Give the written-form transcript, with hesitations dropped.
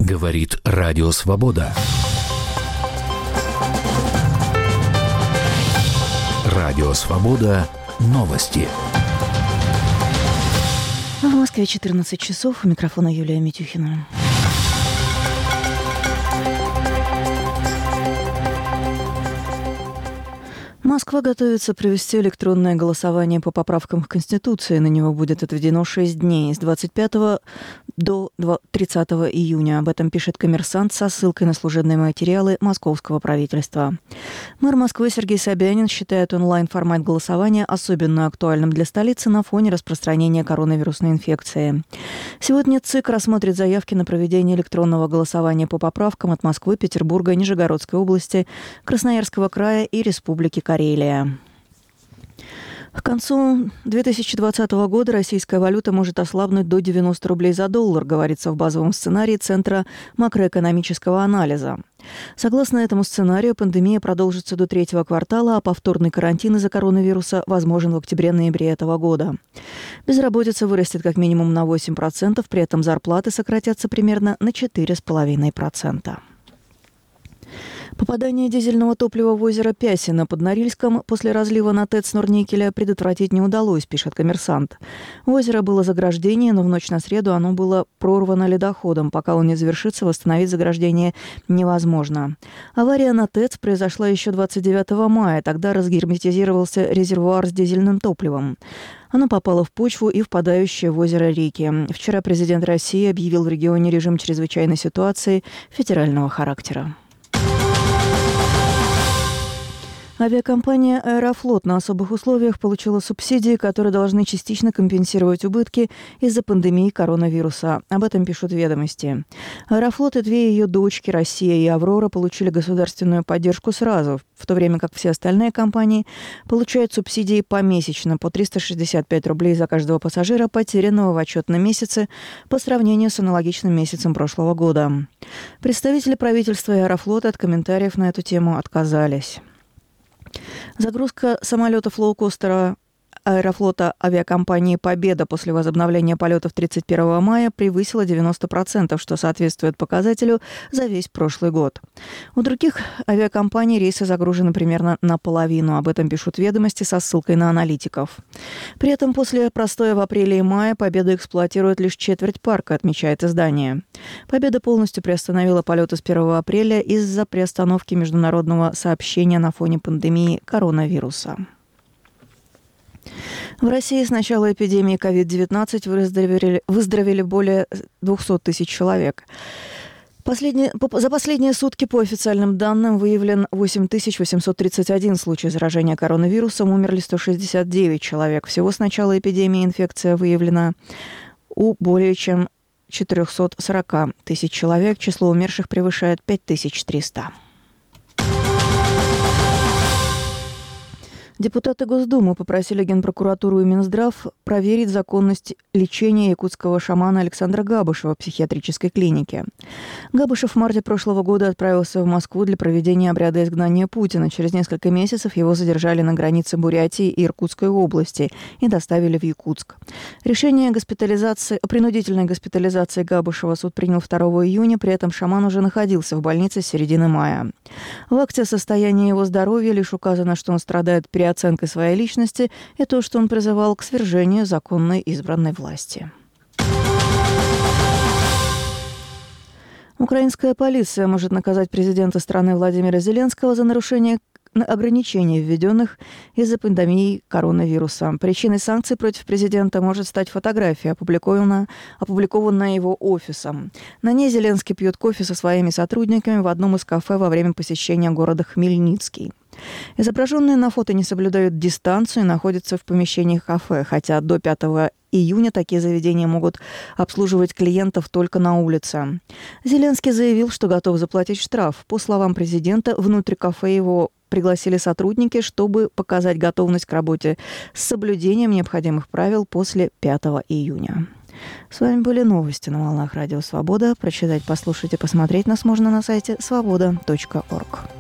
Говорит Радио Свобода. Радио Свобода. Новости. В Москве 14 часов. У микрофона Юлия Митюхина. Москва готовится провести электронное голосование по поправкам к Конституции. На него будет отведено 6 дней, с 25 до 30 июня. Об этом пишет «Коммерсант» со ссылкой на служебные материалы московского правительства. Мэр Москвы Сергей Собянин считает онлайн-формат голосования особенно актуальным для столицы на фоне распространения коронавирусной инфекции. Сегодня ЦИК рассмотрит заявки на проведение электронного голосования по поправкам от Москвы, Петербурга, Нижегородской области, Красноярского края и Республики Карелия. К концу 2020 года российская валюта может ослабнуть до 90 рублей за доллар, говорится в базовом сценарии Центра макроэкономического анализа. Согласно этому сценарию, пандемия продолжится до третьего квартала, а повторный карантин из-за коронавируса возможен в октябре-ноябре этого года. Безработица вырастет как минимум на 8%, при этом зарплаты сократятся примерно на 4,5%. Попадание дизельного топлива в озеро Пясино под Норильском после разлива на ТЭЦ Норникеля предотвратить не удалось, пишет «Коммерсант». У озера было заграждение, но в ночь на среду оно было прорвано ледоходом. Пока он не завершится, восстановить заграждение невозможно. Авария на ТЭЦ произошла еще 29 мая. Тогда разгерметизировался резервуар с дизельным топливом. Оно попало в почву и впадающие в озеро реки. Вчера президент России объявил в регионе режим чрезвычайной ситуации федерального характера. Авиакомпания «Аэрофлот» на особых условиях получила субсидии, которые должны частично компенсировать убытки из-за пандемии коронавируса. Об этом пишут «Ведомости». «Аэрофлот» и две ее дочки «Россия» и «Аврора» получили государственную поддержку сразу, в то время как все остальные компании получают субсидии помесячно по 365 рублей за каждого пассажира, потерянного в отчетном месяце по сравнению с аналогичным месяцем прошлого года. Представители правительства и «Аэрофлота» от комментариев на эту тему отказались. Загрузка самолетов лоукостера «Аэрофлота» авиакомпании «Победа» после возобновления полетов 31 мая превысила 90%, что соответствует показателю за весь прошлый год. У других авиакомпаний рейсы загружены примерно наполовину. Об этом пишут «Ведомости» со ссылкой на аналитиков. При этом после простоя в апреле и мае «Победа» эксплуатирует лишь четверть парка, отмечает издание. «Победа» полностью приостановила полеты с 1 апреля из-за приостановки международного сообщения на фоне пандемии коронавируса. В России с начала эпидемии COVID-19 выздоровели более 200 тысяч человек. За последние сутки, по официальным данным, выявлен 8831 случай заражения коронавирусом, умерли 169 человек. Всего с начала эпидемии инфекция выявлена у более чем 440 тысяч человек. Число умерших превышает 5300. Депутаты Госдумы попросили Генпрокуратуру и Минздрав проверить законность лечения якутского шамана Александра Габышева в психиатрической клинике. Габышев в марте прошлого года отправился в Москву для проведения обряда изгнания Путина. Через несколько месяцев его задержали на границе Бурятии и Иркутской области и доставили в Якутск. Решение о принудительной госпитализации Габышева суд принял 2 июня, при этом шаман уже находился в больнице с середины мая. В акте состояния его здоровья лишь указано, что он страдает переоценкой своей личности и то, что он призывал к свержению законной избранной власти. Украинская полиция может наказать президента страны Владимира Зеленского за нарушение ограничений, введенных из-за пандемии коронавируса. Причиной санкций против президента может стать фотография, опубликованная его офисом. На ней Зеленский пьет кофе со своими сотрудниками в одном из кафе во время посещения города Хмельницкий. Изображенные на фото не соблюдают дистанцию и находятся в помещении кафе, хотя до 5 июня такие заведения могут обслуживать клиентов только на улице. Зеленский заявил, что готов заплатить штраф. По словам президента, внутрь кафе его пригласили сотрудники, чтобы показать готовность к работе с соблюдением необходимых правил после 5 июня. С вами были новости на волнах Радио Свобода. Прочитать, послушать и посмотреть нас можно на сайте svoboda.org.